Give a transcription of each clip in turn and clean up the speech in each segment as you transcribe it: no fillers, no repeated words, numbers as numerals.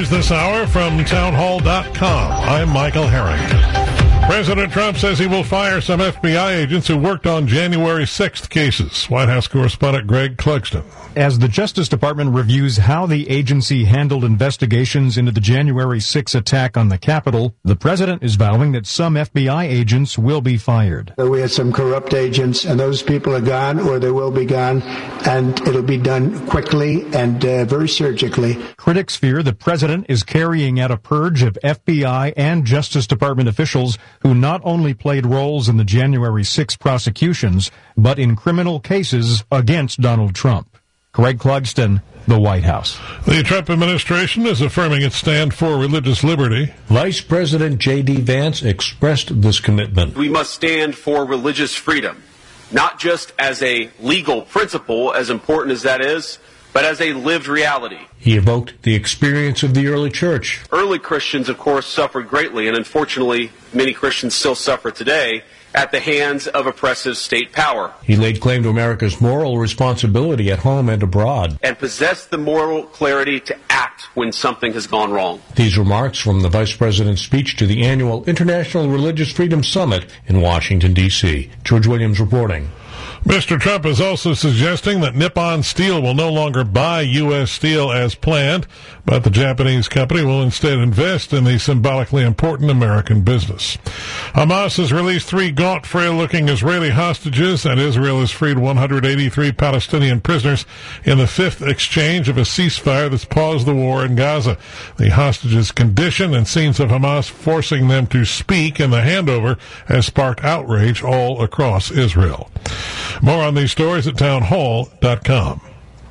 news this hour from townhall.com. I'm Michael Harrington. President Trump says he will fire some FBI agents who worked on January 6th cases. White House correspondent Greg Clugston. As the Justice Department reviews how the agency handled investigations into the January 6 attack on the Capitol, the president is vowing that some FBI agents will be fired. We had some corrupt agents, and those people are gone, or they will be gone, and it'll be done quickly and very surgically. Critics fear the president is carrying out a purge of FBI and Justice Department officials who not only played roles in the January 6 prosecutions, but in criminal cases against Donald Trump. Greg Clugston, the White House. The Trump administration is affirming its stand for religious liberty. Vice President J.D. Vance expressed this commitment. We must stand for religious freedom, not just as a legal principle, as important as that is, but as a lived reality. He evoked the experience of the early church. Early Christians, of course, suffered greatly, and unfortunately, many Christians still suffer today at the hands of oppressive state power. He laid claim to America's moral responsibility at home and abroad, and possessed the moral clarity to act when something has gone wrong. These remarks from the Vice President's speech to the annual International Religious Freedom Summit in Washington, D.C. George Williams reporting. Mr. Trump is also suggesting that Nippon Steel will no longer buy U.S. steel as planned, but the Japanese company will instead invest in the symbolically important American business. Hamas has released 3 gaunt, frail-looking Israeli hostages, and Israel has freed 183 Palestinian prisoners in the 5th exchange of a ceasefire that's paused the war in Gaza. The hostages' condition and scenes of Hamas forcing them to speak in the handover has sparked outrage all across Israel. More on these stories at townhall.com.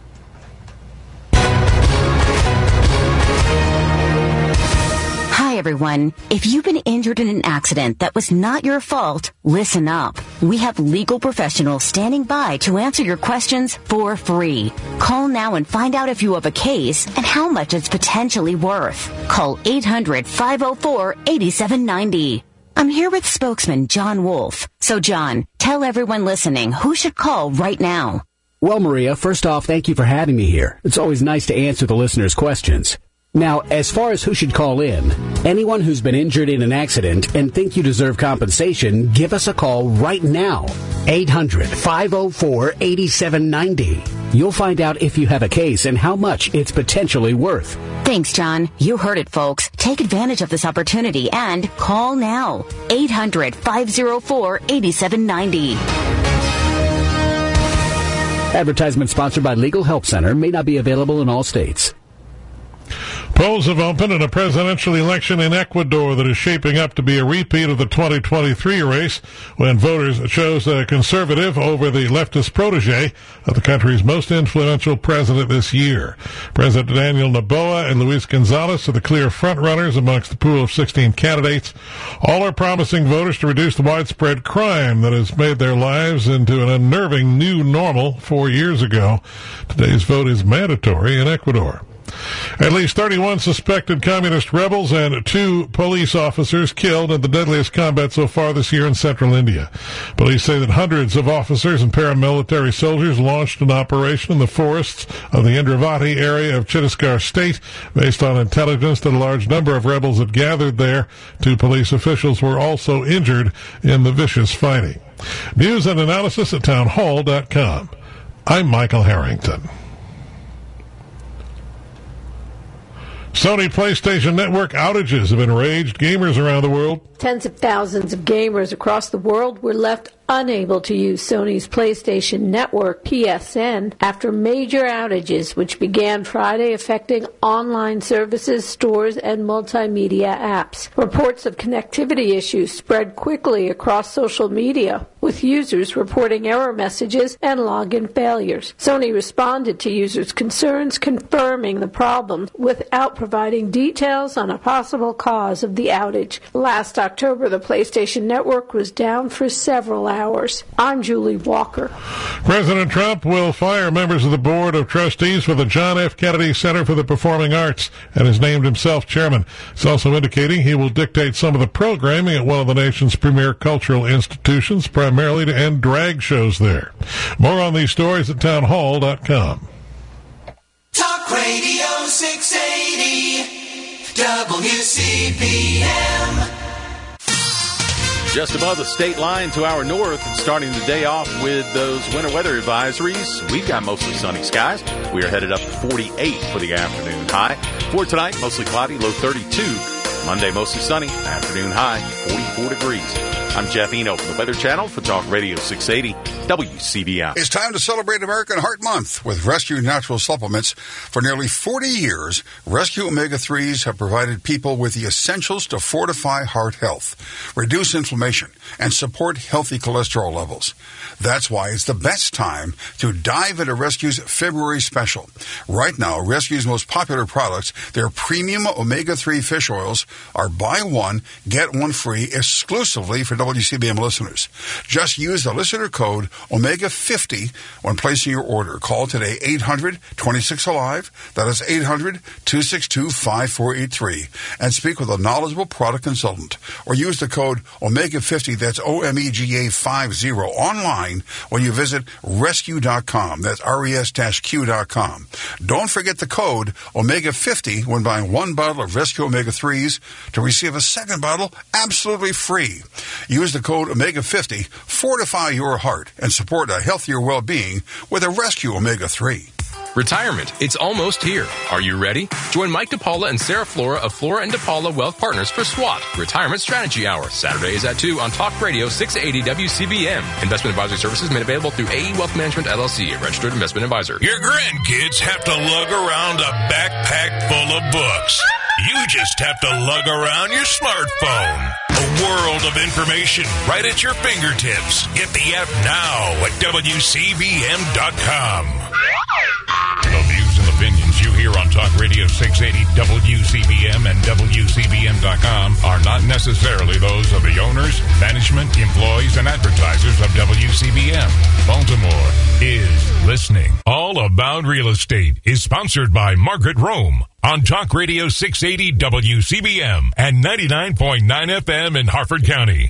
Hi, everyone. If you've been injured in an accident that was not your fault, listen up. We have legal professionals standing by to answer your questions for free. Call now and find out if you have a case and how much it's potentially worth. Call 800-504-8790. I'm here with spokesman John Wolf. So, John, tell everyone listening who should call right now. Well, Maria, first off, thank you for having me here. It's always nice to answer the listeners' questions. Now, as far as who should call in, anyone who's been injured in an accident and think you deserve compensation, give us a call right now. 800-504-8790. You'll find out if you have a case and how much it's potentially worth. Thanks, John. You heard it, folks. Take advantage of this opportunity and call now. 800-504-8790. Advertisement sponsored by Legal Help Center. May not be available in all states. Polls have opened in a presidential election in Ecuador that is shaping up to be a repeat of the 2023 race when voters chose a conservative over the leftist protege of the country's most influential president this year. President Daniel Noboa and Luis Gonzalez are the clear frontrunners amongst the pool of 16 candidates. All are promising voters to reduce the widespread crime that has made their lives into an unnerving new normal 4 years ago. Today's vote is mandatory in Ecuador. At least 31 suspected communist rebels and 2 police officers killed in the deadliest combat so far this year in central India. Police say that hundreds of officers and paramilitary soldiers launched an operation in the forests of the Indravati area of Chhattisgarh state based on intelligence that a large number of rebels had gathered there. 2 police officials were also injured in the vicious fighting. News and analysis at townhall.com. I'm Michael Harrington. Sony PlayStation Network outages have enraged gamers around the world. Tens of thousands of gamers across the world were left unable to use Sony's PlayStation Network, PSN, after major outages which began Friday affecting online services, stores, and multimedia apps. Reports of connectivity issues spread quickly across social media, with users reporting error messages and login failures. Sony responded to users' concerns, confirming the problem without providing details on a possible cause of the outage. Last October, the PlayStation Network was down for several hours. I'm Julie Walker. President Trump will fire members of the Board of Trustees for the John F. Kennedy Center for the Performing Arts and has named himself chairman. It's also indicating he will dictate some of the programming at one of the nation's premier cultural institutions, primarily to end drag shows there. More on these stories at townhall.com. Talk Radio 680. WCBM. Just above the state line to our north, and starting the day off with those winter weather advisories. We've got mostly sunny skies. We are headed up to 48 for the afternoon high. For tonight, mostly cloudy, low 32. Monday, mostly sunny, afternoon high, 44 degrees. I'm Jeff Eno from the Weather Channel for Talk Radio 680 WCBM. It's time to celebrate American Heart Month with Rescue Natural Supplements. For nearly 40 years, Rescue Omega-3s have provided people with the essentials to fortify heart health, reduce inflammation, and support healthy cholesterol levels. That's why it's the best time to dive into Rescue's February special. Right now, Rescue's most popular products, their premium omega-3 fish oils, are buy one, get one free exclusively for WCBM listeners. Just use the listener code OMEGA50 when placing your order. Call today 800-26-ALIVE. That is 800-262-5483. And speak with a knowledgeable product consultant. Or use the code OMEGA50, that's OMEGA50, online when you visit rescue.com. That's RES-Q.com. Don't forget the code OMEGA50 when buying one bottle of Rescue Omega-3s to receive a second bottle absolutely free. Use the code OMEGA50, fortify your heart, and support a healthier well-being with a Rescue Omega-3. Retirement, it's almost here. Are you ready? Join Mike DePaula and Sarah Flora of Flora and DePaula Wealth Partners for SWAT, Retirement Strategy Hour. Saturdays at 2 on Talk Radio 680 WCBM. Investment advisory services made available through AE Wealth Management LLC, a registered investment advisor. Your grandkids have to lug around a backpack full of books. You just have to lug around your smartphone. A world of information right at your fingertips. Get the app now at WCBM.com. The views and opinions you hear on Talk Radio 680 WCBM and WCBM.com are not necessarily those of the owners, management, employees, and advertisers of WCBM. Baltimore is listening. All About Real Estate is sponsored by Margaret Rome on Talk Radio 680 WCBM and 99.9 FM in Harford County.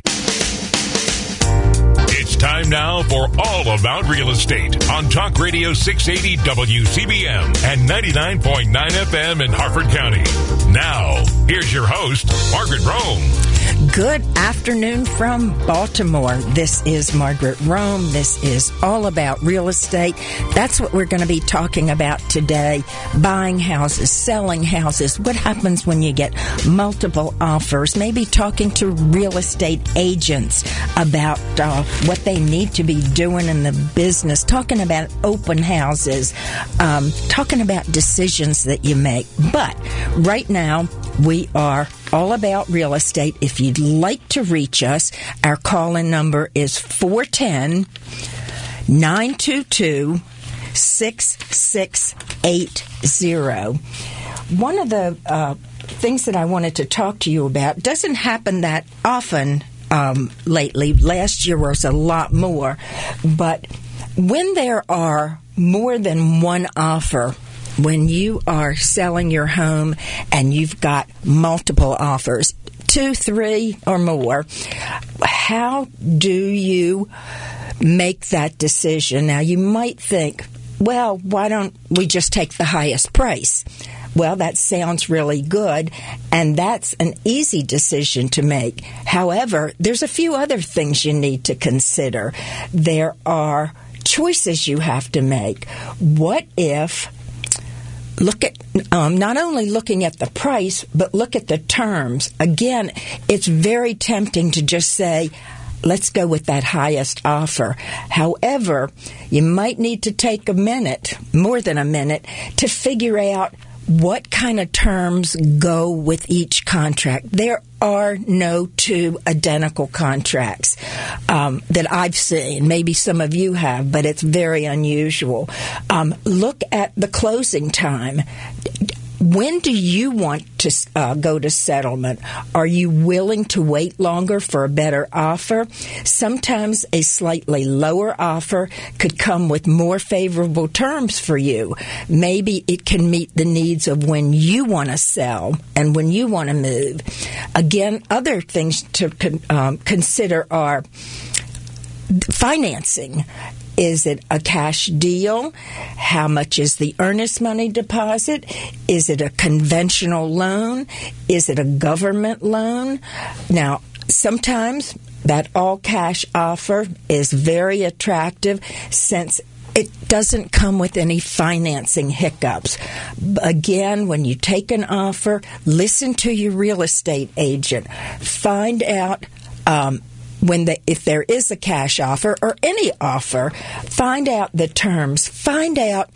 It's time now for All About Real Estate on Talk Radio 680 WCBM and 99.9 FM in Harford County. Now, here's your host, Margaret Rome. Good afternoon from Baltimore. This is Margaret Rome. This is All About Real Estate. That's what we're going to be talking about today. Buying houses, selling houses. What happens when you get multiple offers? Maybe talking to real estate agents about what they need to be doing in the business. Talking about open houses. Talking about decisions that you make. But right now, we are all about real estate. If you'd like to reach us, our call-in number is 410-922-6680. One of the things that I wanted to talk to you about doesn't happen that often lately. Last year was a lot more. But when there are more than one offer, when you are selling your home and you've got multiple offers, 2, 3, or more, how do you make that decision? Now, you might think, well, why don't we just take the highest price? Well, that sounds really good, and that's an easy decision to make. However, there's a few other things you need to consider. There are choices you have to make. What if... Look at not only looking at the price, but look at the terms. Again, it's very tempting to just say, let's go with that highest offer. However, you might need to take a minute, more than a minute, to figure out what kind of terms go with each contract. There are no two identical contracts that I've seen. Maybe some of you have, but it's very unusual. Look at the closing time. When do you want to go to settlement? Are you willing to wait longer for a better offer? Sometimes a slightly lower offer could come with more favorable terms for you. Maybe it can meet the needs of when you want to sell and when you want to move. Again, other things to consider are financing. Is it a cash deal? How much is the earnest money deposit? Is it a conventional loan? Is it a government loan? Now, sometimes that all-cash offer is very attractive since it doesn't come with any financing hiccups. Again, when you take an offer, listen to your real estate agent. Find out if there is a cash offer or any offer, find out the terms. Find out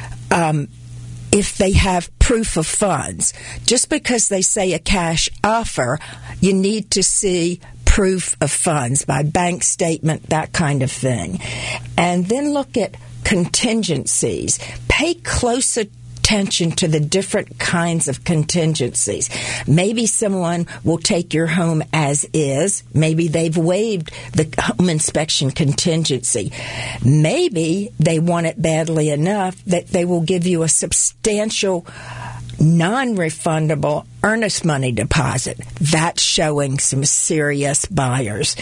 if they have proof of funds. Just because they say a cash offer, you need to see proof of funds by bank statement, that kind of thing. And then look at contingencies. Pay close attention to the different kinds of contingencies. Maybe someone will take your home as is. Maybe they've waived the home inspection contingency. Maybe they want it badly enough that they will give you a substantial non-refundable earnest money deposit. That's showing some serious buyers.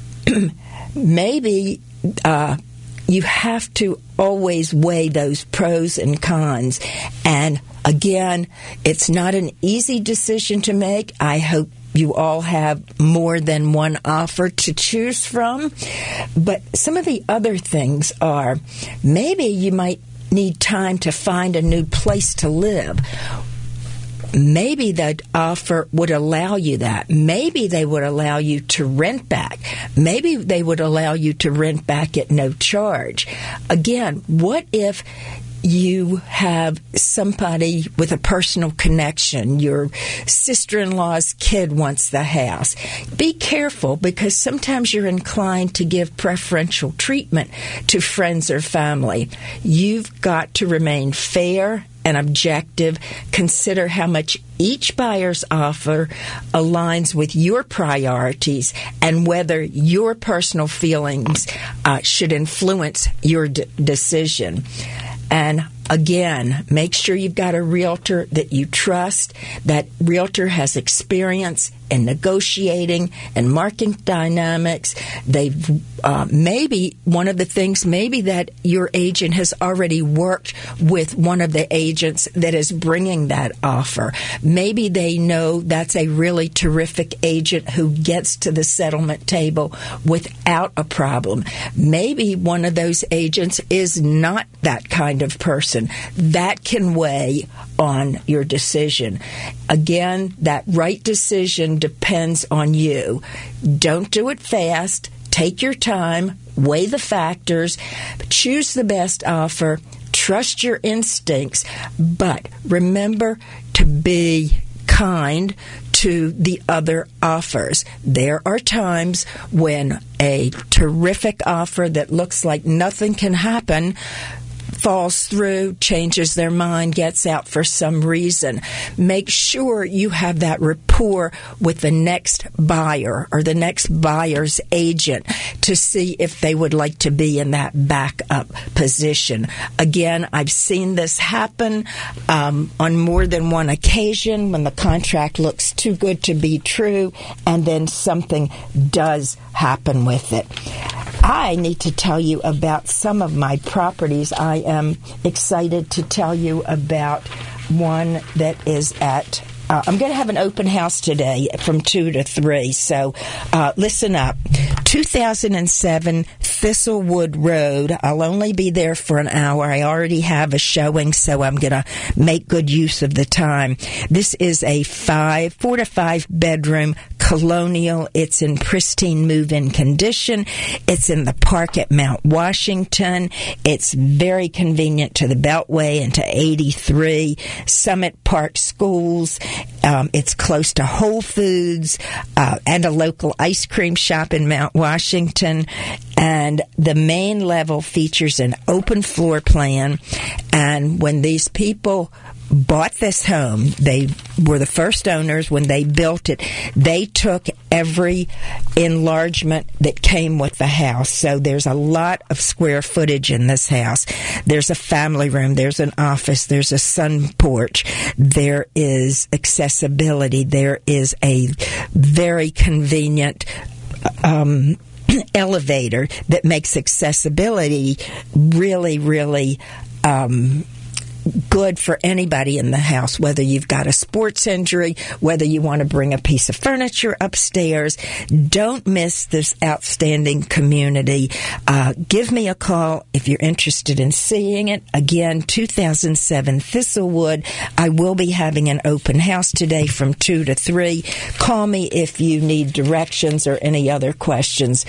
Maybe you have to always weigh those pros and cons. And again, it's not an easy decision to make. I hope you all have more than one offer to choose from. But some of the other things are, maybe you might need time to find a new place to live. Maybe that offer would allow you that. Maybe they would allow you to rent back. Maybe they would allow you to rent back at no charge. Again, what if you have somebody with a personal connection? Your sister-in-law's kid wants the house. Be careful, because sometimes you're inclined to give preferential treatment to friends or family. You've got to remain fair and objective. Consider how much each buyer's offer aligns with your priorities and whether your personal feelings should influence your decision. And again, make sure you've got a realtor that you trust. That realtor has experience in negotiating and market dynamics. They've maybe one of the things, maybe that your agent has already worked with one of the agents that is bringing that offer. Maybe they know that's a really terrific agent who gets to the settlement table without a problem. Maybe one of those agents is not that kind of person. That can weigh on your decision. Again, that right decision depends on you. Don't do it fast. Take your time. Weigh the factors. Choose the best offer. Trust your instincts. But remember to be kind to the other offers. There are times when a terrific offer that looks like nothing can happen falls through, changes their mind, gets out for some reason. Make sure you have that rapport with the next buyer or the next buyer's agent to see if they would like to be in that backup position. Again, I've seen this happen on more than one occasion when the contract looks too good to be true and then something does happen with it. I need to tell you about some of my properties. I am excited to tell you about one that is at I'm going to have an open house today from 2 to 3, so listen up. 2007 Thistlewood Road. I'll only be there for an hour. I already have a showing, so I'm going to make good use of the time. This is a 4 to 5 bedroom colonial. It's in pristine move-in condition. It's in the park at Mount Washington. It's very convenient to the Beltway and to 83, Summit Park Schools. It's close to Whole Foods and a local ice cream shop in Mount Washington. And the main level features an open floor plan. And when these people bought this home, they were the first owners. When they built it, they took every enlargement that came with the house. So there's a lot of square footage in this house. There's a family room, there's an office, there's a sun porch, there is accessibility, there is a very convenient elevator that makes accessibility really, really good for anybody in the house, whether you've got a sports injury, whether you want to bring a piece of furniture upstairs. Don't miss this outstanding community. Give me a call if you're interested in seeing it. Again, 2007 Thistlewood. I will be having an open house today from 2 to 3. Call me if you need directions or any other questions.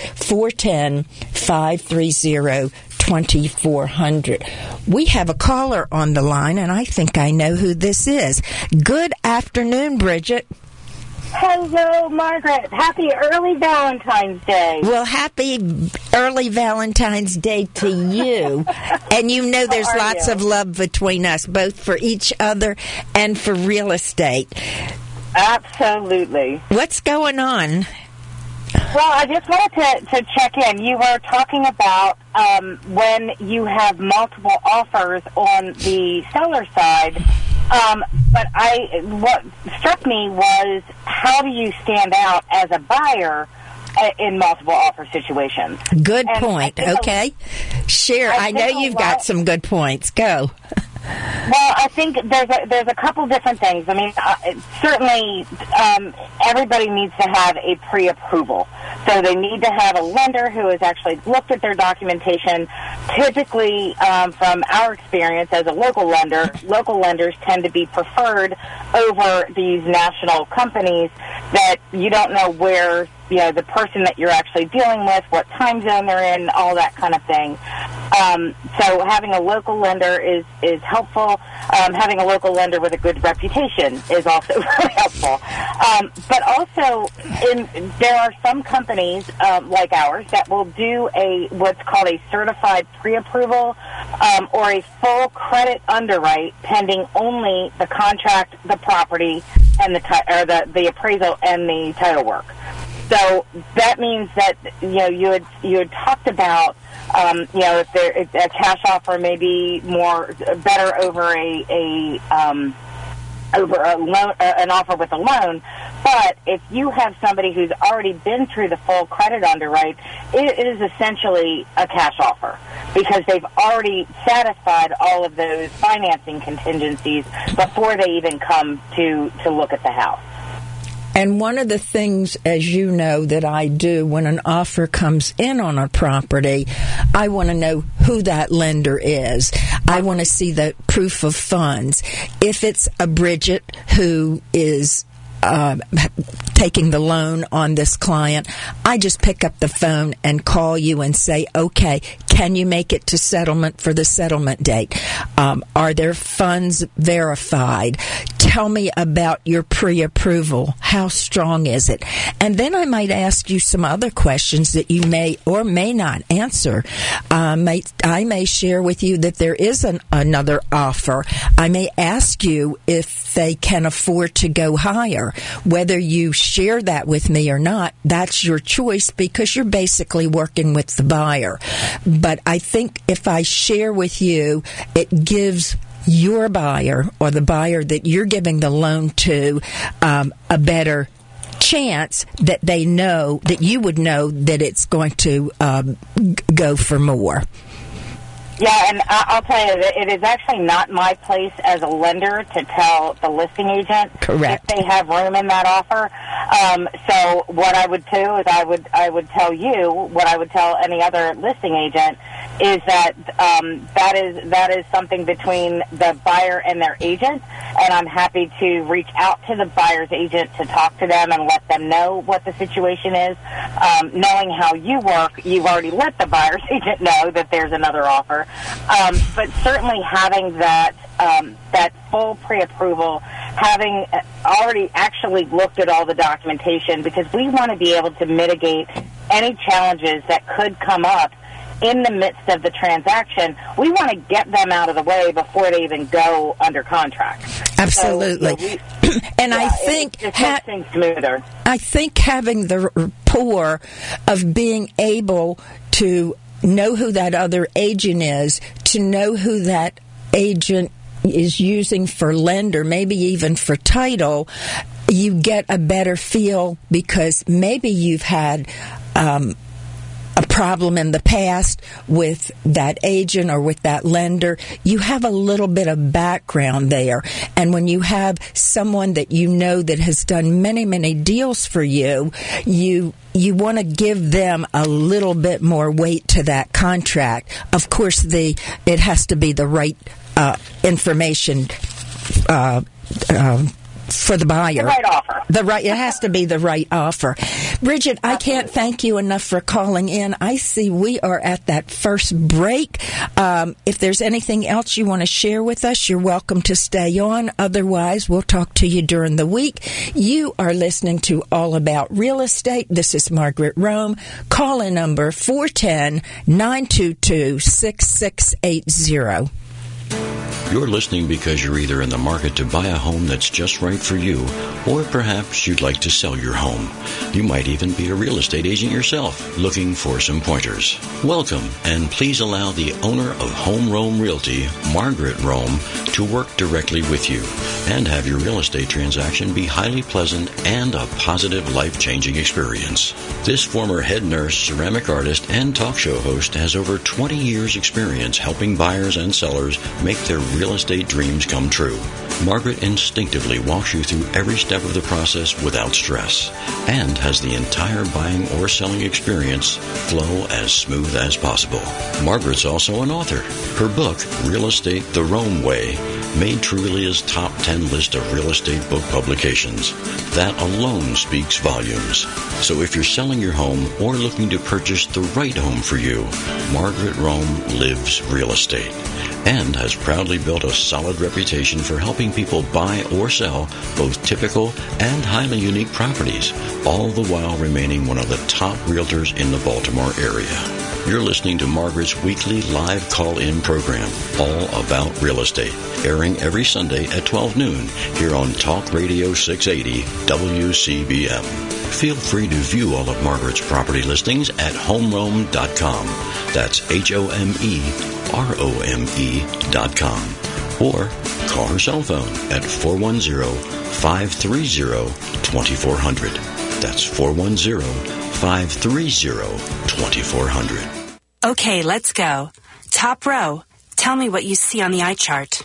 410-530-2400. We have a caller on the line, and I think I know who this is. Good afternoon, Bridget. Hello, Margaret. Happy early Valentine's Day. Well, happy early Valentine's Day to you. And you know there's lots of love between us, both for each other and for real estate. Absolutely. What's going on? Well, I just wanted to check in. You were talking about when you have multiple offers on the seller side, but what struck me was, how do you stand out as a buyer in multiple offer situations? Good point. Okay. Share. I know you've got some good points. Go. Well, I think there's a couple different things. I mean, certainly everybody needs to have a pre-approval. So they need to have a lender who has actually looked at their documentation. Typically, from our experience as a local lender, local lenders tend to be preferred over these national companies that you don't know where, the person that you're actually dealing with, what time zone they're in, all that kind of thing. So having a local lender is helpful. Having a local lender with a good reputation is also really helpful. But also, there are some companies like ours that will do what's called a certified pre-approval or a full credit underwrite, pending only the contract, the property, and the appraisal and the title work. So that means that you had talked about if a cash offer may be better over an offer with a loan. But if you have somebody who's already been through the full credit underwrite, it is essentially a cash offer because they've already satisfied all of those financing contingencies before they even come to look at the house. And one of the things, as you know, that I do when an offer comes in on a property, I want to know who that lender is. I want to see the proof of funds. If it's a Bridget who is taking the loan on this client, I just pick up the phone and call you and say, okay, can you make it to settlement for the settlement date? Are there funds verified? Tell me about your pre-approval. How strong is it? And then I might ask you some other questions that you may or may not answer. I may share with you that there is another offer. I may ask you if they can afford to go higher. Whether you share that with me or not, that's your choice because you're basically working with the buyer. But I think if I share with you, it gives your buyer or the buyer that you're giving the loan to a better chance that they know, that you would know that it's going to go for more. Yeah, and I'll tell you that it is actually not my place as a lender to tell the listing agent if they have room in that offer. So what I would do is I would tell you what I would tell any other listing agent is that that is something between the buyer and their agent, and I'm happy to reach out to the buyer's agent to talk to them and let them know what the situation is. Knowing how you work, you've already let the buyer's agent know that there's another offer. But certainly having that full pre-approval, having already actually looked at all the documentation, because we want to be able to mitigate any challenges that could come up in the midst of the transaction. We want to get them out of the way before they even go under contract. Absolutely. So, and I think it makes things smoother. I think having the rapport of being able to know who that other agent is, to know who that agent is using for lender, maybe even for title, you get a better feel because maybe you've had problem in the past with that agent or with that lender, you have a little bit of background there. And when you have someone that you know that has done many, many deals for you, you want to give them a little bit more weight to that contract. Of course, it has to be the right information for the buyer. The right offer. It has to be the right offer. Bridget, I can't thank you enough for calling in. I see we are at that first break. If there's anything else you want to share with us, you're welcome to stay on. Otherwise, we'll talk to you during the week. You are listening to All About Real Estate. This is Margaret Rome. Call-in number 410-922-6680. You're listening because you're either in the market to buy a home that's just right for you, or perhaps you'd like to sell your home. You might even be a real estate agent yourself, looking for some pointers. Welcome, and please allow the owner of Home Rome Realty, Margaret Rome, to work directly with you and have your real estate transaction be highly pleasant and a positive, life-changing experience. This former head nurse, ceramic artist, and talk show host has over 20 years' experience helping buyers and sellers make their real estate dreams come true. Margaret instinctively walks you through every step of the process without stress and has the entire buying or selling experience flow as smooth as possible. Margaret's also an author. Her book, Real Estate the Rome Way, made Trulia's top 10 list of real estate book publications. That alone speaks volumes. So if you're selling your home or looking to purchase the right home for you, Margaret Rome lives real estate and has proudly built a solid reputation for helping people buy or sell both typical and highly unique properties, all the while remaining one of the top realtors in the Baltimore area. You're listening to Margaret's weekly live call-in program, All About Real Estate, airing every Sunday at 12 noon here on Talk Radio 680 WCBM. Feel free to view all of Margaret's property listings at homerome.com. That's HOMEROME.com. Or call her cell phone at 410-530-2400. That's 410-530-2400. Okay, let's go. Top row. Tell me what you see on the eye chart.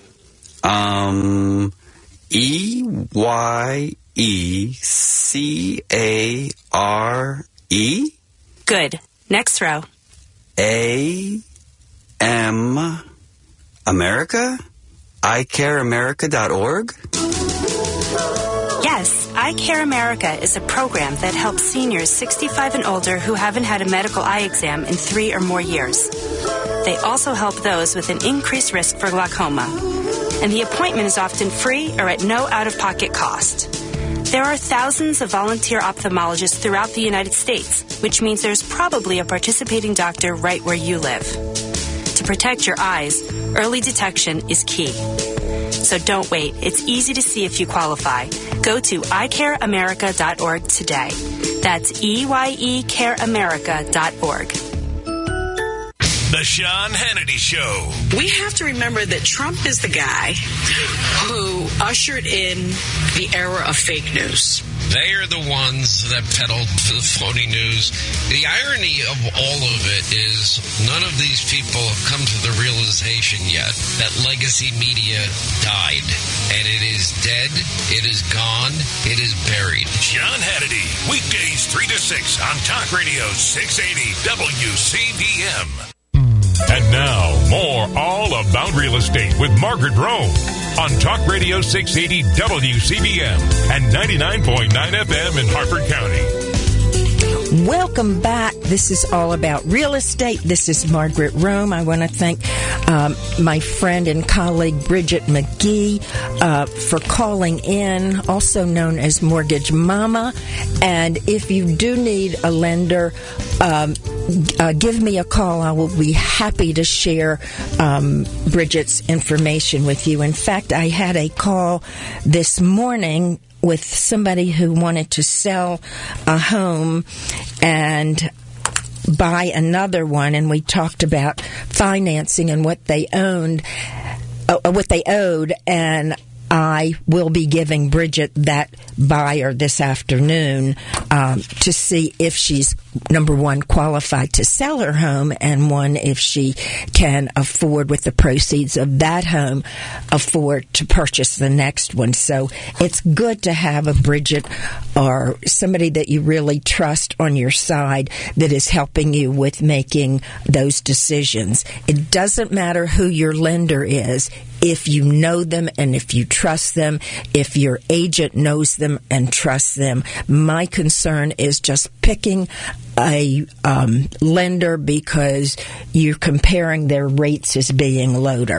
EYECARE? Good. Next row. AM America? iCareAmerica.org? Yes, iCare America is a program that helps seniors 65 and older who haven't had a medical eye exam in 3 or more years. They also help those with an increased risk for glaucoma. And the appointment is often free or at no out-of-pocket cost. There are thousands of volunteer ophthalmologists throughout the United States, which means there's probably a participating doctor right where you live. To protect your eyes, early detection is key. So don't wait. It's easy to see if you qualify. Go to iCareAmerica.org today. That's EYECareAmerica.org. The Sean Hannity Show. We have to remember that Trump is the guy who ushered in the era of fake news. They are the ones that peddled the phony news. The irony of all of it is none of these people have come to the realization yet that legacy media died. And it is dead, it is gone, it is buried. Sean Hannity, weekdays 3 to 6 on Talk Radio 680 WCBM. And now, more All About Real Estate with Margaret Rome on Talk Radio 680 WCBM and 99.9 FM in Harford County. Welcome back. This is All About Real Estate. This is Margaret Rome. I want to thank my friend and colleague Bridget McGee for calling in, also known as Mortgage Mama. And if you do need a lender, give me a call. I will be happy to share Bridget's information with you. In fact, I had a call this morning with somebody who wanted to sell a home and buy another one, and we talked about financing and what they owed, and I will be giving Bridget that buyer this afternoon to see if she's number one, qualified to sell her home, and one, if she can afford, with the proceeds of that home, afford to purchase the next one. So it's good to have a Bridget or somebody that you really trust on your side that is helping you with making those decisions. It doesn't matter who your lender is. If you know them and if you trust them, if your agent knows them and trusts them. My concern is just picking a lender because you're comparing their rates as being lower.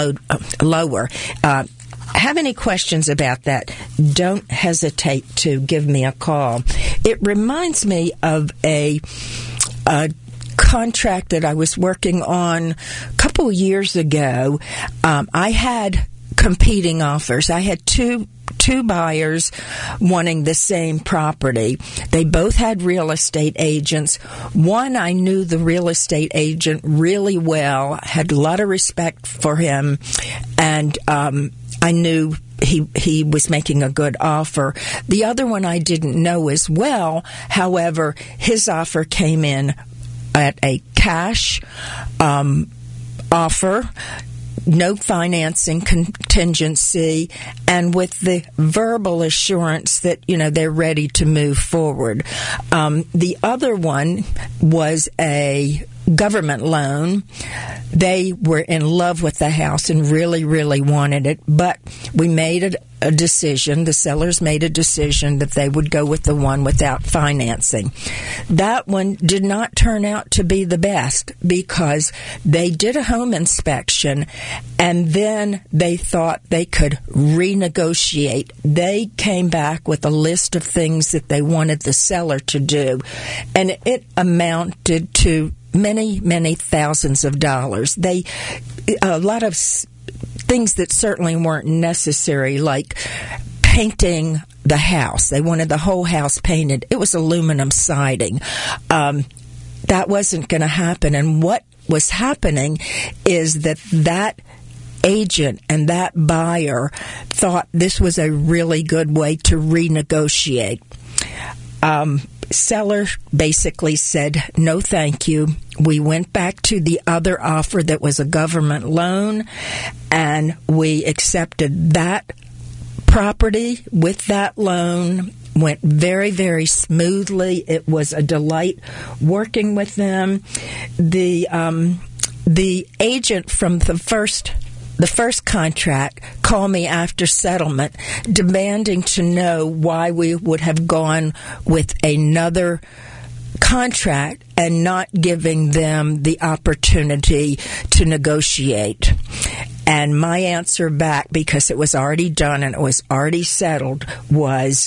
Have any questions about that, don't hesitate to give me a call. It reminds me of a contract that I was working on a couple of years ago. I had competing offers. I had two buyers wanting the same property. They both had real estate agents. One, I knew the real estate agent really well, had a lot of respect for him, and I knew he was making a good offer. The other one I didn't know as well. However, his offer came in at a cash offer, no financing contingency, and with the verbal assurance that, they're ready to move forward. The other one was a government loan. They were in love with the house and really, really wanted it, but we made a decision, the sellers made a decision that they would go with the one without financing. That one did not turn out to be the best because they did a home inspection and then they thought they could renegotiate. They came back with a list of things that they wanted the seller to do, and it amounted to many, many thousands of dollars. A lot of things that certainly weren't necessary, like painting the house. They wanted the whole house painted. It was aluminum siding. That wasn't going to happen. And what was happening is that agent and that buyer thought this was a really good way to renegotiate. Seller basically said, no, thank you. We went back to the other offer that was a government loan, and we accepted that property with that loan. Went very, very smoothly. It was a delight working with them. The agent from the first contract called me after settlement demanding to know why we would have gone with another contract and not giving them the opportunity to negotiate. And my answer back, because it was already done and it was already settled, was,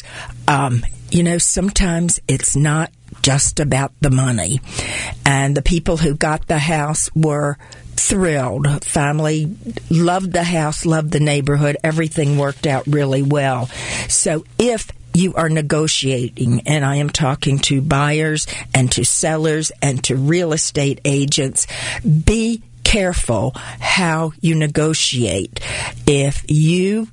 sometimes it's not just about the money. And the people who got the house were thrilled. Family loved the house, loved the neighborhood. Everything worked out really well. So if you are negotiating, and I am talking to buyers and to sellers and to real estate agents, be careful how you negotiate. If you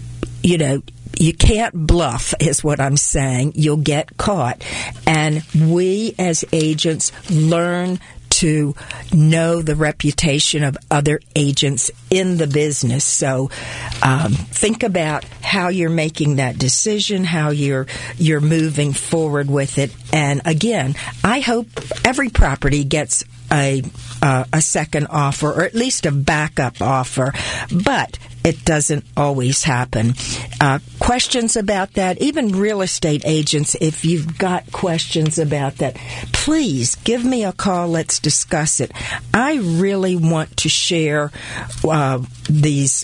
can't bluff, is what I'm saying. You'll get caught. And we as agents learn to know the reputation of other agents in the business. So think about how you're making that decision, how you're moving forward with it. And again, I hope every property gets a second offer, or at least a backup offer, but it doesn't always happen. Questions about that, even real estate agents, if you've got questions about that, please give me a call. Let's discuss it. I really want to share these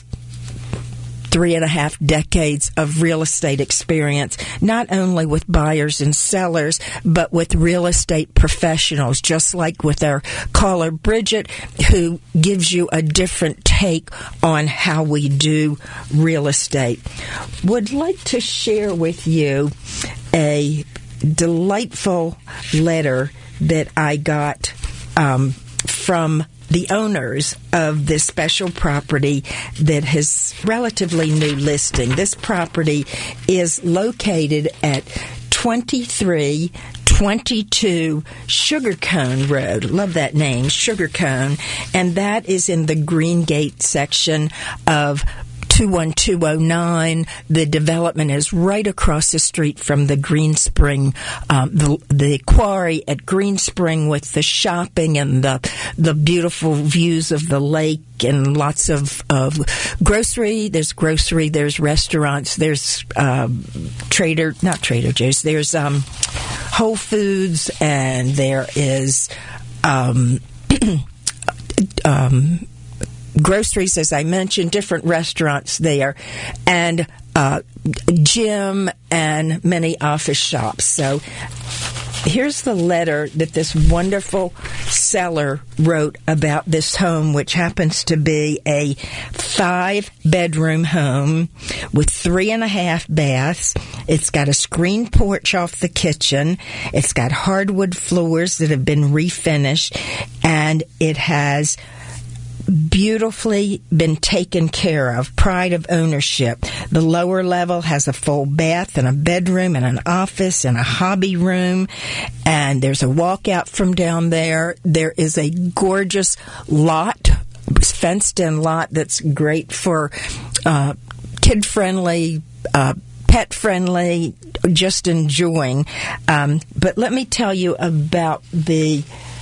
3.5 decades of real estate experience, not only with buyers and sellers, but with real estate professionals, just like with our caller Bridget, who gives you a different take on how we do real estate. Would like to share with you a delightful letter that I got from the owners of this special property that has relatively new listing. This property is located at 23 22 Sugarcone Road. Love that name, Sugarcone. And that is in the Greengate section of 21209. The development is right across the street from the Green Spring, the quarry at Green Spring, with the shopping and the beautiful views of the lake and lots of grocery. There's grocery, there's restaurants, there's not Trader Joe's, there's Whole Foods, and there is groceries, as I mentioned, different restaurants there, and gym and many office shops. So here's the letter that this wonderful seller wrote about this home, which happens to be a 5-bedroom home with 3.5 baths. It's got a screen porch off the kitchen. It's got hardwood floors that have been refinished, and it has beautifully been taken care of. Pride of ownership. The lower level has a full bath and a bedroom and an office and a hobby room, and there's a walkout from down there. There is a gorgeous lot, fenced-in lot that's great for kid-friendly, pet-friendly, just enjoying. But let me tell you about the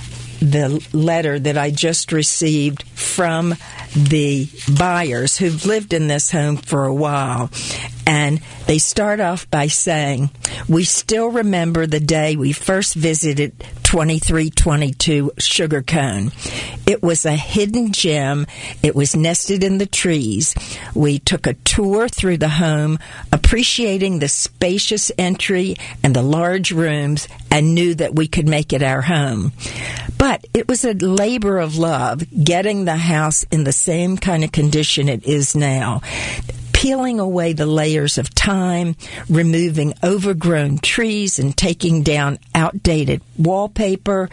letter that I just received from the buyers who've lived in this home for a while. And they start off by saying, "We still remember the day we first visited 2322 Sugarcone. It was a hidden gem. It was nested in the trees. We took a tour through the home, appreciating the spacious entry and the large rooms, and knew that we could make it our home. But it was a labor of love getting the house in the same kind of condition it is now. Peeling away the layers of time, removing overgrown trees and taking down outdated wallpaper,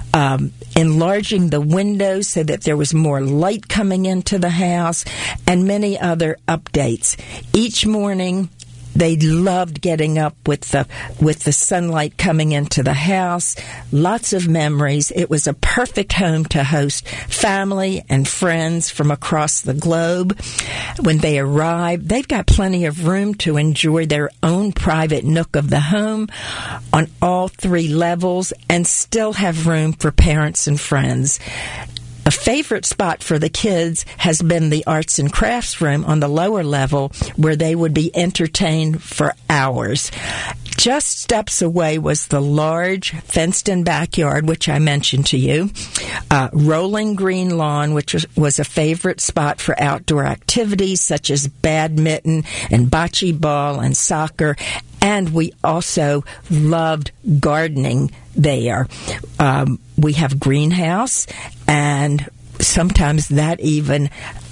enlarging the windows so that there was more light coming into the house, and many other updates. Each morning, they loved getting up with the sunlight coming into the house. Lots of memories. It was a perfect home to host family and friends from across the globe. When they arrive, they've got plenty of room to enjoy their own private nook of the home on all 3 levels, and still have room for parents and friends. A favorite spot for the kids has been the arts and crafts room on the lower level, where they would be entertained for hours. Just steps away was the large fenced-in backyard, which I mentioned to you, rolling green lawn, which was a favorite spot for outdoor activities such as badminton and bocce ball and soccer. And we also loved gardening there. We have greenhouse, and sometimes that even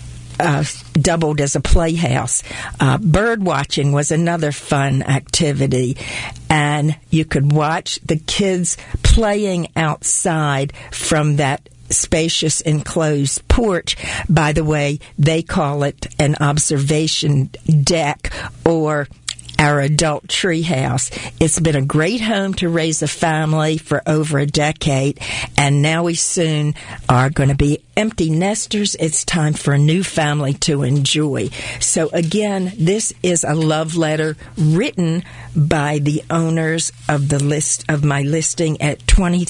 doubled as a playhouse. Bird watching was another fun activity, and you could watch the kids playing outside from that spacious enclosed porch. By the way, they call it an observation deck, or our adult treehouse. It's been a great home to raise a family for over a decade, and now we soon are going to be empty nesters. It's time for a new family to enjoy. So again, this is a love letter written by the owners of my listing at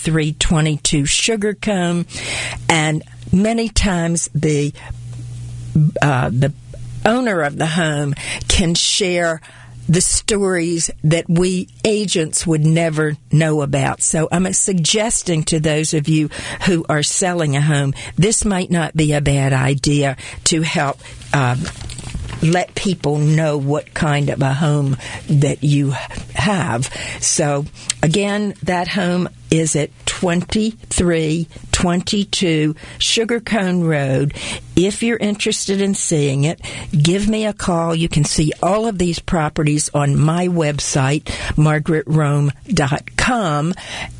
2322 Sugarcone, and many times the owner of the home can share the stories that we agents would never know about. So I'm suggesting to those of you who are selling a home, this might not be a bad idea to help let people know what kind of a home that you have. So again, that home is at 2322 Sugarcone Road. If you're interested in seeing it, give me a call. You can see all of these properties on my website, margaretrome.com.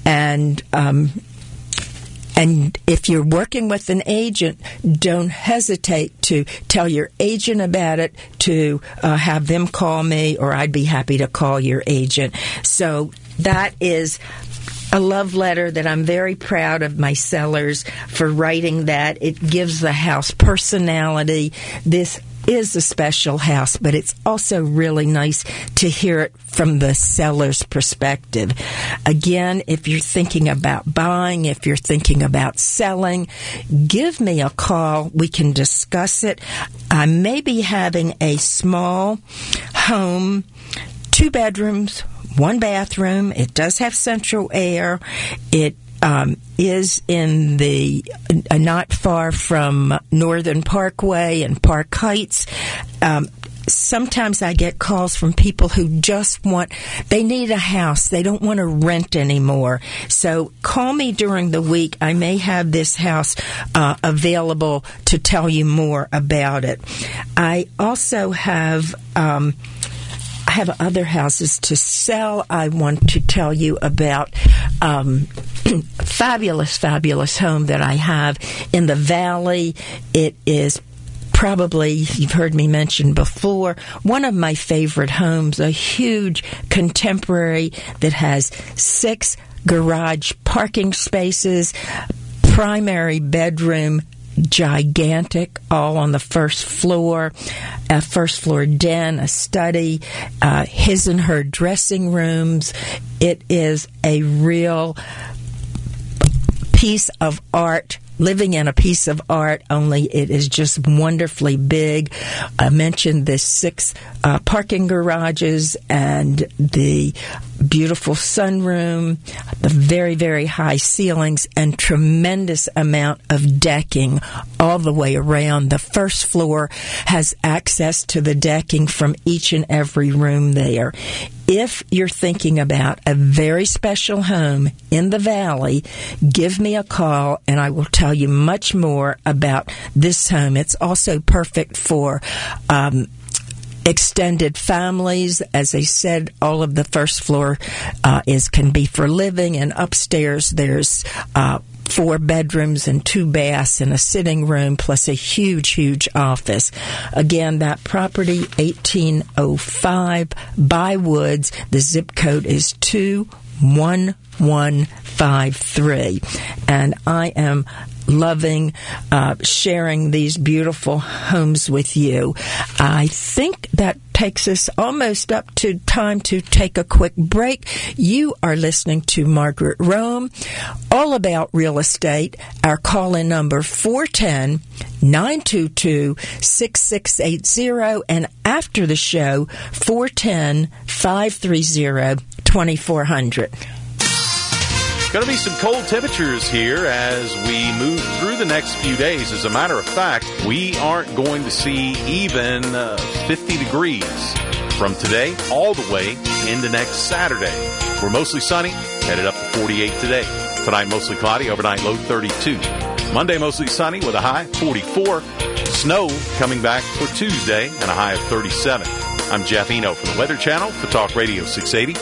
And if you're working with an agent, don't hesitate to tell your agent about it, to have them call me, or I'd be happy to call your agent. So that is a love letter that I'm very proud of my sellers for writing that. It gives the house personality. This is a special house, but it's also really nice to hear it from the seller's perspective. Again, if you're thinking about buying, if you're thinking about selling, give me a call. We can discuss it. I may be having a small home, 2 bedrooms, 1 bathroom. It does have central air. It is in the not far from Northern Parkway and Park Heights. Sometimes I get calls from people who just they need a house. They don't want to rent anymore. So call me during the week. I may have this house available to tell you more about it. I also have other houses to sell. I want to tell you about fabulous home that I have in the Valley. It is probably, you've heard me mention before, one of my favorite homes, a huge contemporary that has 6 garage parking spaces, primary bedroom, gigantic, all on the first floor, a first floor den, a study, his and her dressing rooms. It is a real piece of art, living in a piece of art, only it is just wonderfully big. I mentioned the 6 parking garages and the beautiful sunroom, the very, very high ceilings, and tremendous amount of decking all the way around. The first floor has access to the decking from each and every room there. If you're thinking about a very special home in the Valley, give me a call and I will tell you much more about this home. It's also perfect for extended families. As I said, all of the first floor can be for living, and upstairs there's 4 bedrooms and 2 baths and a sitting room, plus a huge office. Again, that property, 1805 by Woods. The zip code is 21153. And I am loving sharing these beautiful homes with you. I think that takes us almost up to time to take a quick break. You are listening to Margaret Rome, all about real estate. Our call-in number 410-922-6680, and after the show, 410-530-2400. Going to be some cold temperatures here as we move through the next few days. As a matter of fact, we aren't going to see even 50 degrees from today all the way into next Saturday. We're mostly sunny, headed up to 48 today. Tonight, mostly cloudy, overnight low 32. Monday, mostly sunny with a high 44. Snow coming back for Tuesday and a high of 37. I'm Jeff Eno from the Weather Channel for Talk Radio 680.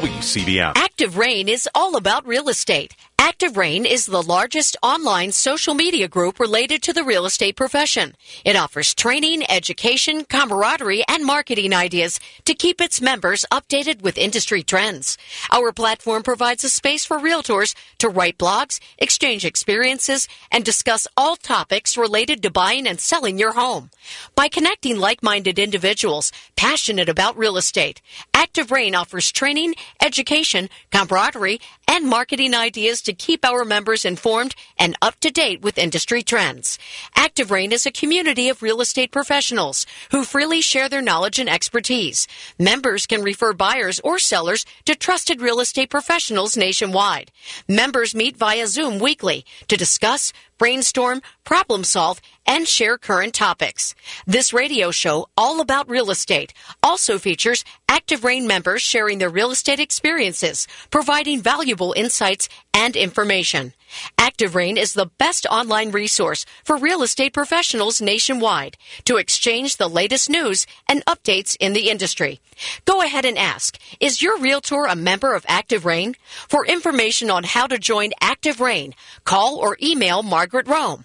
WCBM. Active Rain is all about real estate. Active Rain is the largest online social media group related to the real estate profession. It offers training, education, camaraderie, and marketing ideas to keep its members updated with industry trends. Our platform provides a space for realtors to write blogs, exchange experiences, and discuss all topics related to buying and selling your home. By connecting like-minded individuals passionate about real estate, Active Rain offers training, education, camaraderie, and marketing ideas to keep our members informed and up to date with industry trends. Active Rain is a community of real estate professionals who freely share their knowledge and expertise. Members can refer buyers or sellers to trusted real estate professionals nationwide. Members meet via Zoom weekly to discuss, brainstorm, problem solve, and share current topics. This radio show, all about real estate, also features Active Rain members sharing their real estate experiences, providing valuable insights and information. Active Rain is the best online resource for real estate professionals nationwide to exchange the latest news and updates in the industry. Go ahead and ask, is your realtor a member of Active Rain? For information on how to join Active Rain, call or email Margaret Rome,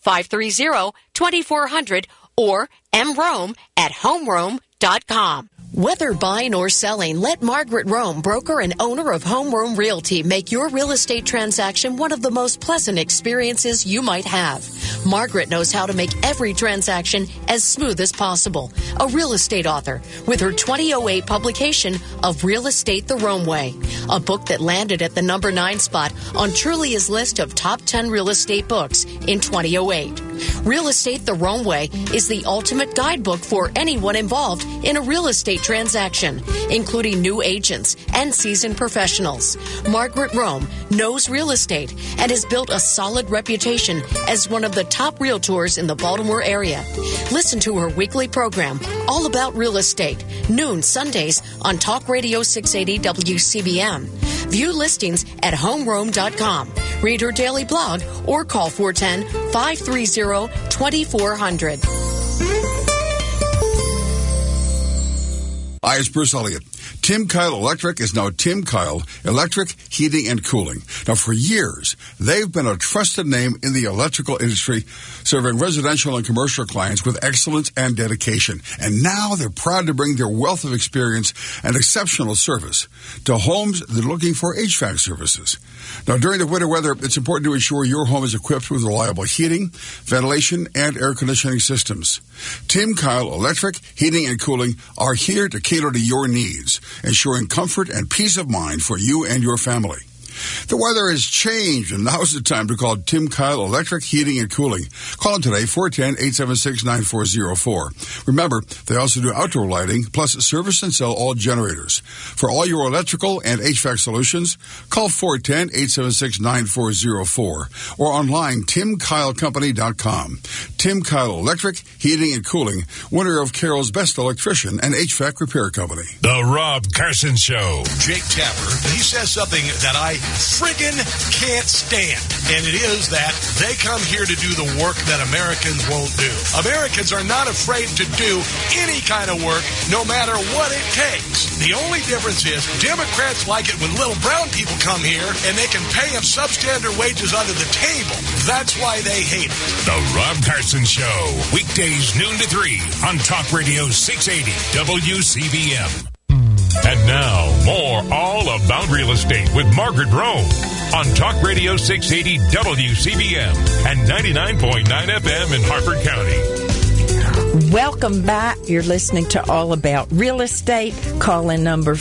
410-530-2400 or mrome@homerome.com. Whether buying or selling, let Margaret Rome, broker and owner of Home Rome Realty, make your real estate transaction one of the most pleasant experiences you might have. Margaret knows how to make every transaction as smooth as possible. A real estate author with her 2008 publication of Real Estate the Rome Way, a book that landed at the number 9 spot on Trulia's list of top 10 real estate books in 2008. Real Estate the Rome Way is the ultimate guidebook for anyone involved in a real estate transaction, including new agents and seasoned professionals. Margaret Rome knows real estate and has built a solid reputation as one of the top realtors in the Baltimore area. Listen to her weekly program, All About Real Estate, noon Sundays on Talk Radio 680 WCBM. View listings at homerome.com. Read her daily blog or call 410-530-2400. Hi, it's Bruce Elliott. Tim Kyle Electric is now Tim Kyle Electric Heating and Cooling. Now, for years, they've been a trusted name in the electrical industry, serving residential and commercial clients with excellence and dedication. And now they're proud to bring their wealth of experience and exceptional service to homes that are looking for HVAC services. Now, during the winter weather, it's important to ensure your home is equipped with reliable heating, ventilation, and air conditioning systems. Tim Kyle Electric Heating and Cooling are here to cater to your needs, ensuring comfort and peace of mind for you and your family. The weather has changed, and now's the time to call Tim Kyle Electric Heating and Cooling. Call them today, 410-876-9404. Remember, they also do outdoor lighting, plus service and sell all generators. For all your electrical and HVAC solutions, call 410-876-9404 or online, timkylecompany.com. Tim Kyle Electric Heating and Cooling, winner of Carroll's Best Electrician and HVAC Repair Company. The Rob Carson Show. Jake Tapper, he says something that I friggin' can't stand. And it is that they come here to do the work that Americans won't do. Americans are not afraid to do any kind of work, no matter what it takes. The only difference is Democrats like it when little brown people come here and they can pay them substandard wages under the table. That's why they hate it. The Rob Carson Show. Weekdays noon to 3 on Talk Radio 680 WCBM. And now, more All About Real Estate with Margaret Rome on Talk Radio 680 WCBM and 99.9 FM in Harford County. Welcome back. You're listening to All About Real Estate. Call in number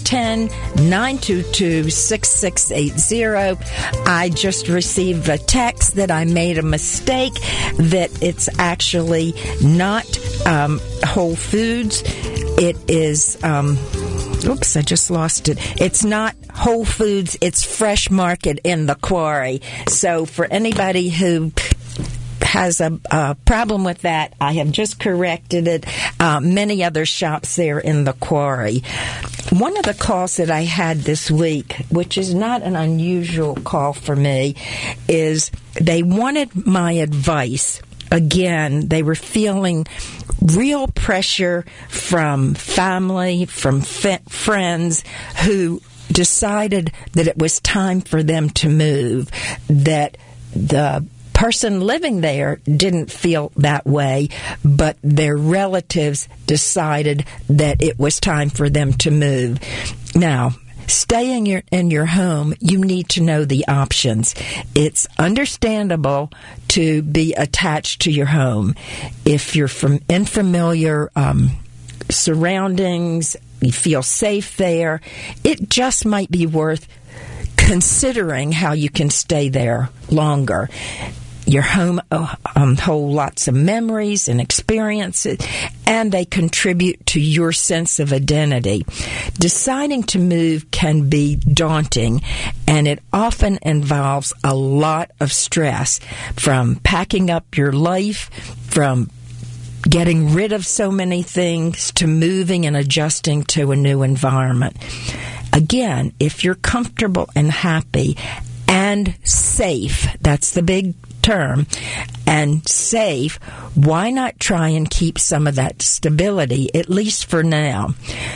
410-922-6680. I just received a text that I made a mistake, that it's actually not Whole Foods. It is... Oops, I just lost it. It's not Whole Foods, it's Fresh Market in the Quarry. So for anybody who has a problem with that, I have just corrected it. Many other shops there in the Quarry. One of the calls that I had this week, which is not an unusual call for me, is they wanted my advice. Again, they were feeling real pressure from family, from friends who decided that it was time for them to move, that the person living there didn't feel that way, but their relatives decided that it was time for them to move. Now, staying in your home, you need to know the options. It's understandable to be attached to your home. If you're from unfamiliar surroundings, you feel safe there, it just might be worth considering how you can stay there longer. Your home hold lots of memories and experiences, and they contribute to your sense of identity. Deciding to move can be daunting, and it often involves a lot of stress, from packing up your life, from getting rid of so many things, to moving and adjusting to a new environment. Again, if you're comfortable and happy and safe, that's the big term, and safe, why not try and keep some of that stability, at least for now?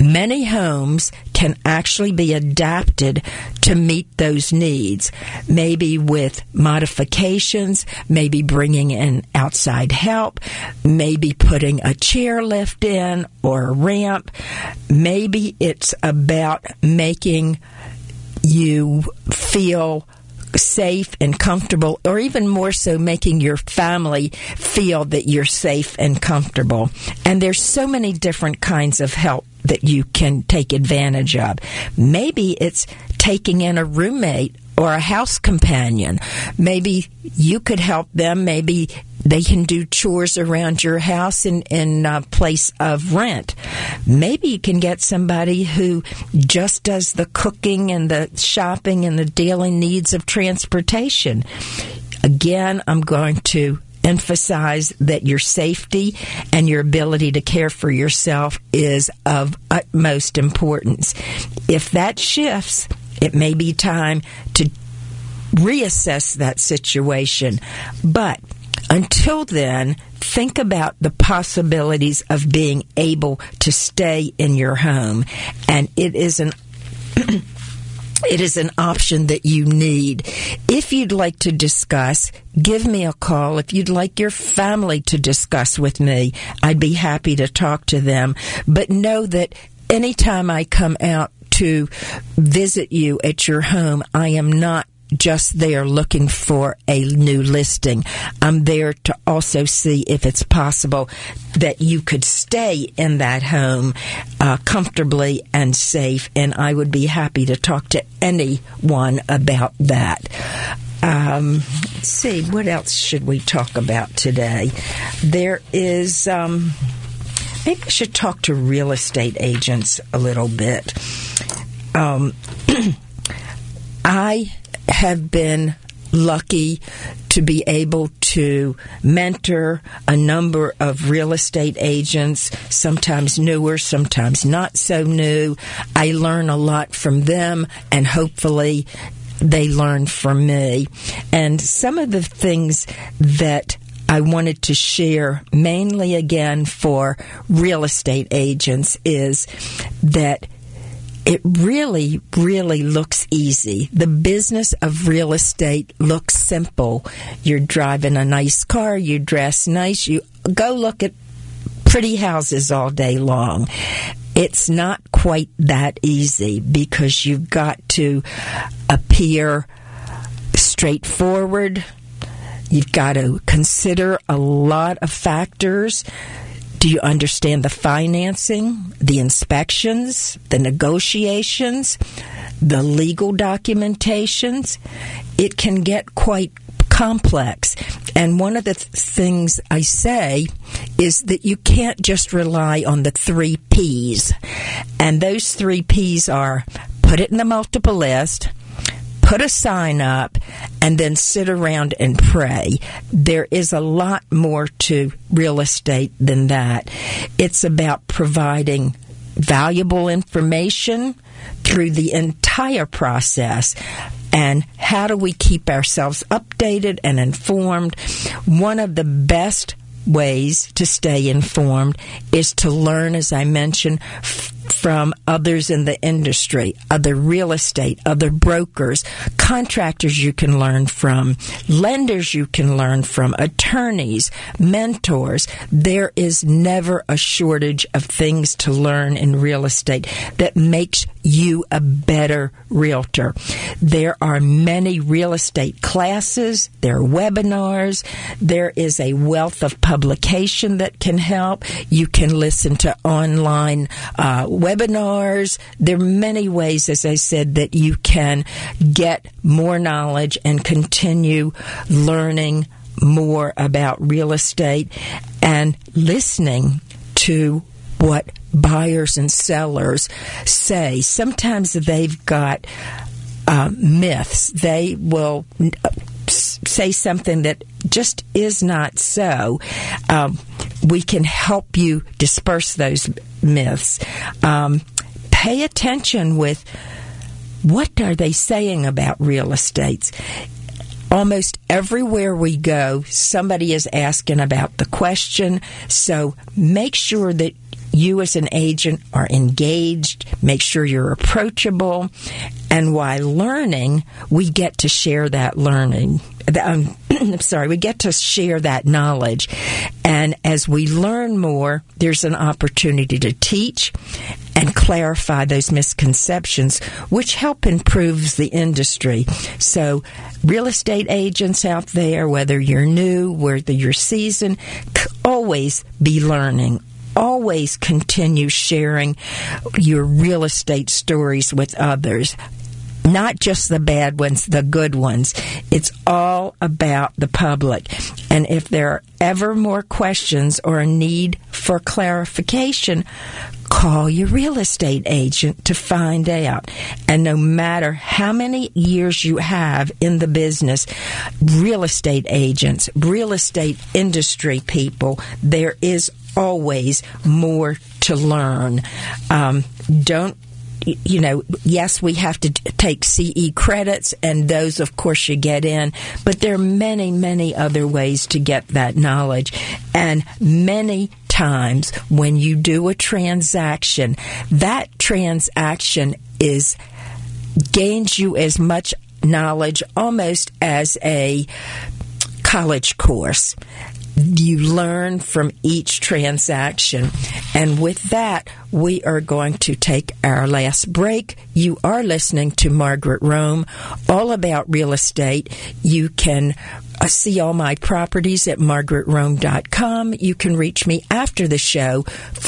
many homes can actually be adapted to meet those needs, maybe with modifications, maybe bringing in outside help, maybe putting a chairlift in or a ramp. Maybe it's about making you feel safe and comfortable, or even more so making your family feel that you're safe and comfortable. And there's so many different kinds of help that you can take advantage of. Maybe it's taking in a roommate or a house companion. Maybe you could help them. Maybe they can do chores around your house in place of rent. Maybe you can get somebody who just does the cooking and the shopping and the daily needs of transportation. Again, I'm going to emphasize that your safety and your ability to care for yourself is of utmost importance. If that shifts, it may be time to reassess that situation. But until then, think about the possibilities of being able to stay in your home. And it is an option that you need. If you'd like to discuss, give me a call. If you'd like your family to discuss with me, I'd be happy to talk to them. But know that anytime I come out to visit you at your home, I am not just there looking for a new listing. I'm there to also see if it's possible that you could stay in that home comfortably and safe, and I would be happy to talk to anyone about that. Let's see, what else should we talk about today? There is, maybe I should talk to real estate agents a little bit. I have been lucky to be able to mentor a number of real estate agents, sometimes newer, sometimes not so new. I learn a lot from them, and hopefully they learn from me. And some of the things that I wanted to share, mainly again for real estate agents, is that it really, really looks easy. The business of real estate looks simple. You're driving a nice car, you dress nice, you go look at pretty houses all day long. It's not quite that easy because you've got to appear straightforward. You've got to consider a lot of factors. Do you understand the financing, the inspections, the negotiations, the legal documentations? It can get quite complex. And one of the things I say is that you can't just rely on the 3 Ps. And those 3 Ps are put it in the multiple list, put a sign up, and then sit around and pray. There is a lot more to real estate than that. It's about providing valuable information through the entire process. And how do we keep ourselves updated and informed? One of the best ways to stay informed is to learn, as I mentioned, from others in the industry, other real estate, other brokers, contractors you can learn from, lenders you can learn from, attorneys, mentors. There is never a shortage of things to learn in real estate that makes you a better realtor. There are many real estate classes, there are webinars, there is a wealth of publication that can help. You can listen to online webinars. There are many ways, as I said, that you can get more knowledge and continue learning more about real estate and listening to what buyers and sellers say. Sometimes they've got myths. They will say something that just is not so. We can help you disperse those myths. Pay attention with what are they saying about real estate. Almost everywhere we go, somebody is asking about the question. So make sure that you as an agent are engaged, make sure you're approachable, and while learning, we get to share that learning. We get to share that knowledge. And as we learn more, there's an opportunity to teach and clarify those misconceptions, which help improve the industry. So real estate agents out there, whether you're new, whether you're seasoned, always be learning. Always continue sharing your real estate stories with others. Not just the bad ones, the good ones. It's all about the public. And if there are ever more questions or a need for clarification, call your real estate agent to find out. And no matter how many years you have in the business, real estate agents, real estate industry people, there is always more to learn. Yes, we have to take CE credits, and those, of course, you get in. But there are many, many other ways to get that knowledge. And many times when you do a transaction, that transaction gains you as much knowledge almost as a college course. You learn from each transaction. And with that, we are going to take our last break. You are listening to Margaret Rome, all about real estate. You can see all my properties at margaretrome.com. You can reach me after the show,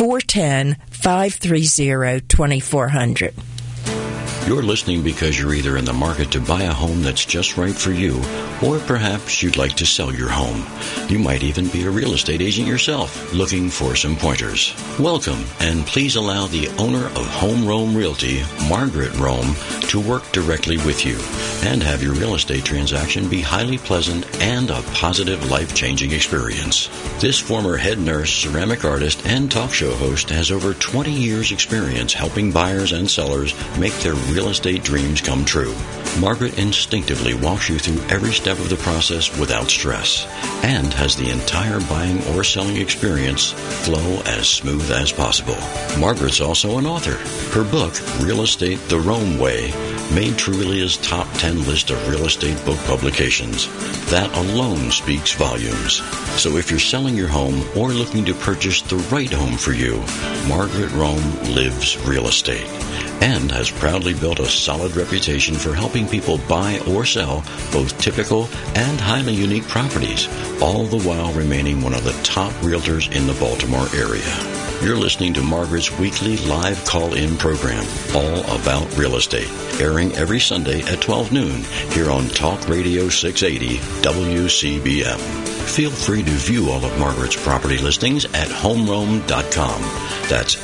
410-530-2400. You're listening because you're either in the market to buy a home that's just right for you, or perhaps you'd like to sell your home. You might even be a real estate agent yourself, looking for some pointers. Welcome, and please allow the owner of Home Rome Realty, Margaret Rome, to work directly with you and have your real estate transaction be highly pleasant and a positive, life-changing experience. This former head nurse, ceramic artist, and talk show host has over 20 years' experience helping buyers and sellers make their real estate dreams come true. Margaret instinctively walks you through every step of the process without stress and has the entire buying or selling experience flow as smooth as possible. Margaret's also an author. Her book, Real Estate the Rome Way, made Trulia's top 10 list of real estate book publications. That alone speaks volumes. So if you're selling your home or looking to purchase the right home for you, Margaret Rome lives real estate and has proudly built a solid reputation for helping people buy or sell both typical and highly unique properties, all the while remaining one of the top realtors in the Baltimore area. You're listening to Margaret's weekly live call-in program, All About Real Estate, airing every Sunday at 12 noon here on Talk Radio 680 WCBM. Feel free to view all of Margaret's property listings at homerome.com. That's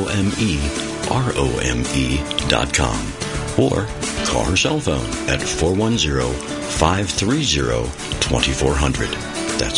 HOMEROME.com. Or call her cell phone at 410-530-2400. That's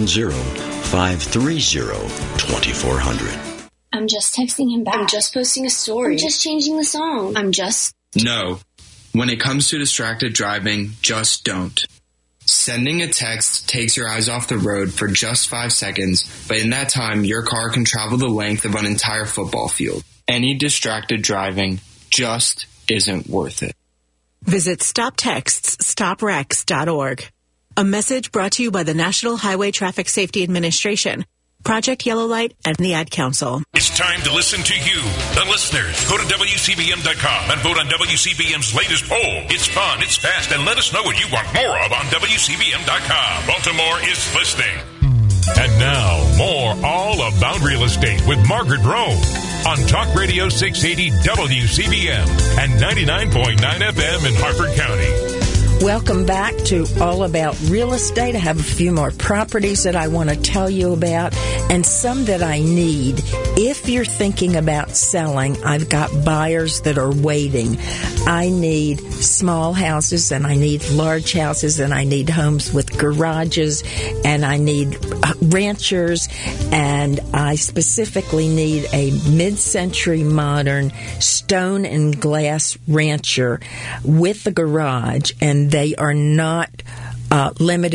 410-530-2400. I'm just texting him back. I'm just posting a story. I'm just changing the song. No. When it comes to distracted driving, just don't. Sending a text takes your eyes off the road for just 5 seconds, but in that time, your car can travel the length of an entire football field. Any distracted driving just isn't worth it. Visit StopTextsStopWrecks.org. A message brought to you by the National Highway Traffic Safety Administration, Project Yellow Light, and the Ad Council. It's time to listen to you, the listeners. Go to WCBM.com and vote on WCBM's latest poll. It's fun, it's fast, and let us know what you want more of on WCBM.com. Baltimore is listening. And now, more All About Real Estate with Margaret Rome on Talk Radio 680 WCBM and 99.9 FM in Harford County. Welcome back to All About Real Estate. I have a few more properties that I want to tell you about and some that I need. If you're thinking about selling, I've got buyers that are waiting. I need small houses and I need large houses and I need homes with garages and I need ranchers and I specifically need a mid-century modern stone and glass rancher with a garage, and they are not limited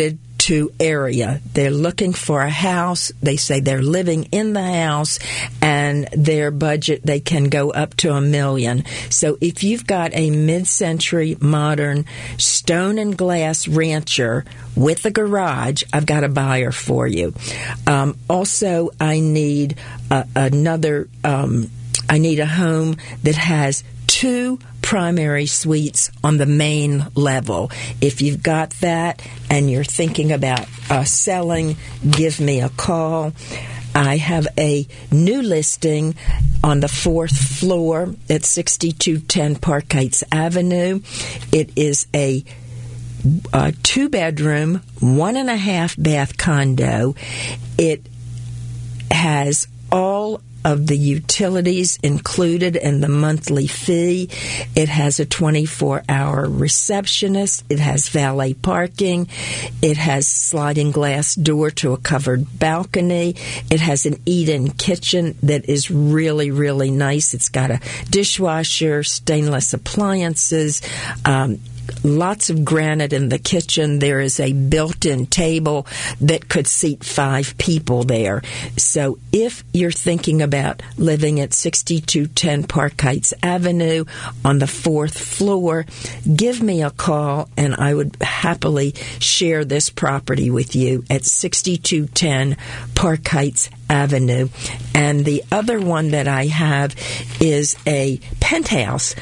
to area. They're looking for a house. They say they're living in the house, and their budget, they can go up to $1 million. So if you've got a mid-century modern stone and glass rancher with a garage, I've got a buyer for you. Also, I need I need a home that has 2 primary suites on the main level. If you've got that and you're thinking about selling, give me a call. I have a new listing on the 4th floor at 6210 Park Heights Avenue. It is a 2-bedroom, 1.5 bath condo. It has all of the utilities included in the monthly fee. It has a 24-hour receptionist. It has valet parking. It has sliding glass door to a covered balcony. It has an eat-in kitchen that is really, really nice. It's got a dishwasher, stainless appliances, lots of granite in the kitchen. There is a built-in table that could seat 5 people there. So if you're thinking about living at 6210 Park Heights Avenue on the 4th floor, give me a call and I would happily share this property with you at 6210 Park Heights Avenue. And the other one that I have is a penthouse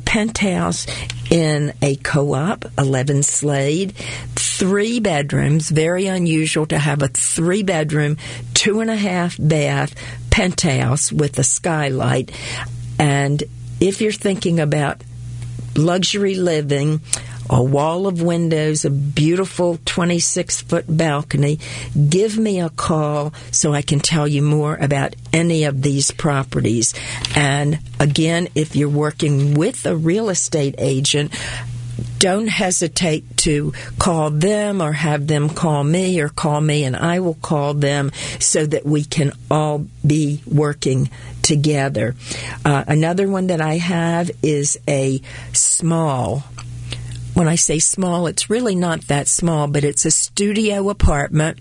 in a co-op, 11 Slade, 3 bedrooms. Very unusual to have a 3-bedroom, 2.5 bath penthouse with a skylight. And if you're thinking about luxury living, a wall of windows, a beautiful 26-foot balcony, give me a call so I can tell you more about any of these properties. And again, if you're working with a real estate agent, don't hesitate to call them or have them call me, or call me and I will call them so that we can all be working together. Another one that I have is a small. When I say small, it's really not that small, but it's a studio apartment,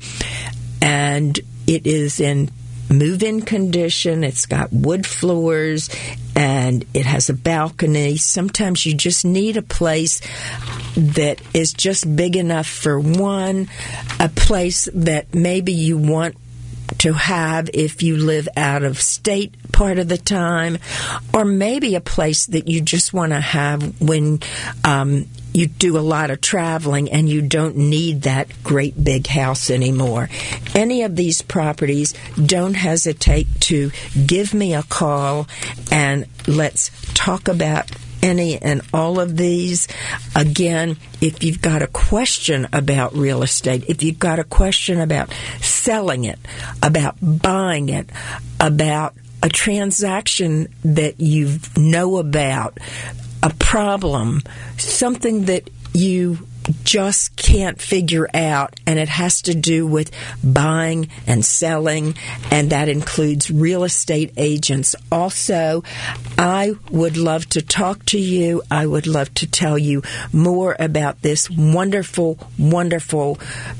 and it is in move-in condition. It's got wood floors, and it has a balcony. Sometimes you just need a place that is just big enough for one, a place that maybe you want to have if you live out of state part of the time, or maybe a place that you just want to have when you do a lot of traveling and you don't need that great big house anymore. Any of these properties, don't hesitate to give me a call and let's talk about any and all of these. Again, if you've got a question about real estate, if you've got a question about selling it, about buying it, about a transaction that you know about, a problem, something that you just can't figure out, and it has to do with buying and selling, and that includes real estate agents. Also, I would love to talk to you. I would love to tell you more about this wonderful, wonderful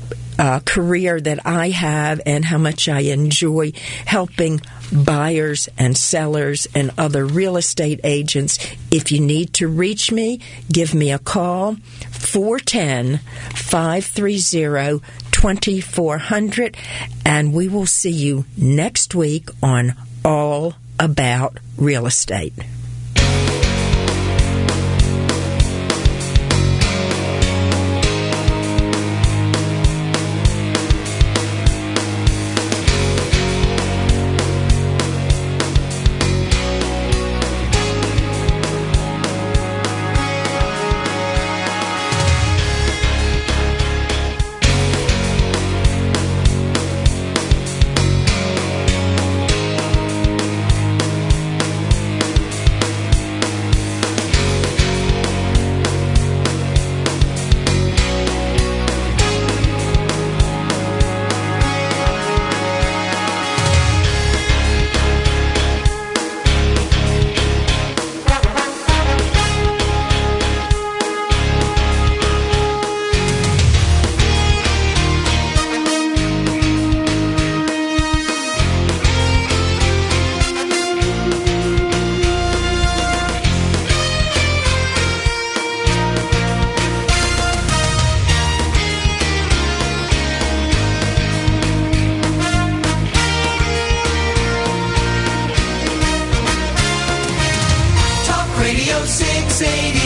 career that I have and how much I enjoy helping buyers and sellers and other real estate agents. If you need to reach me, give me a call, 410-530-2400, and we will see you next week on All About Real Estate. 680